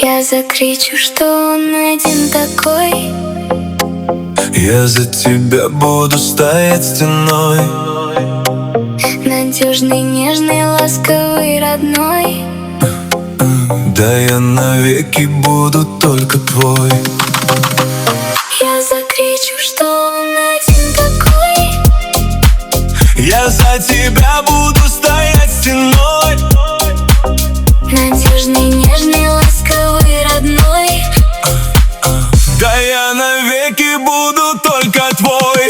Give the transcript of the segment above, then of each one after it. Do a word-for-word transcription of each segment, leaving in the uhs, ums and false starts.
Я закричу, что он один такой. Я за тебя буду стоять стеной. Надежный, нежный, ласковый, родной. Да я навеки буду только твой. Я закричу, что он один такой. Я за тебя буду стоять стеной. Надежный, нежный, ласковый, родной. Да я навеки буду только твой.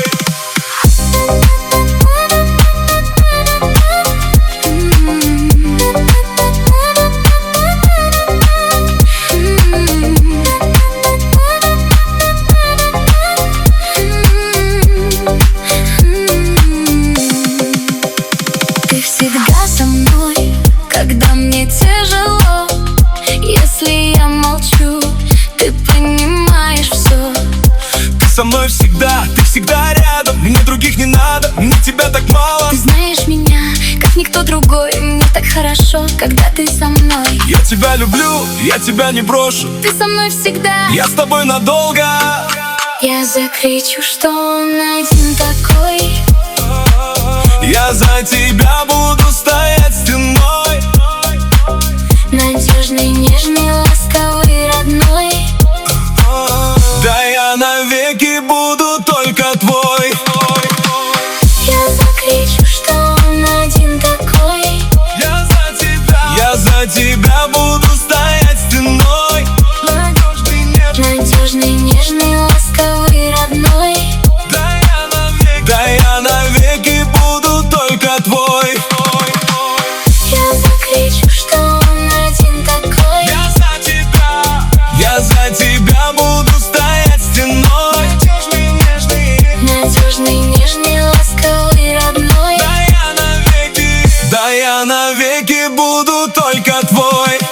Ты всегда со мной, когда мне тяжело. Если я молчу, ты понимаешь все. Ты со мной всегда, ты всегда рядом. Мне других не надо, мне тебя так мало. Ты знаешь меня, как никто другой. Мне так хорошо, когда ты со мной. Я тебя люблю, я тебя не брошу. Ты со мной всегда. Я с тобой надолго. Я закричу, что он один такой. Я за тебя буду стоять стеной. Надежный, нежный, ласковый, родной. Да я навеки буду только твой. Я закричу, что он один такой. Я за тебя, я за тебя буду стоять стеной. Надежный, нежный, Надежный, нежный, ласковый, родной. да я навеки, да я навеки буду только твой. Я закричу, что он один такой. Я за тебя, я за тебя буду стоять стеной. Надежный, нежный, Надежный, нежный, ласковый, родной. да я навеки, да я навеки буду только твой.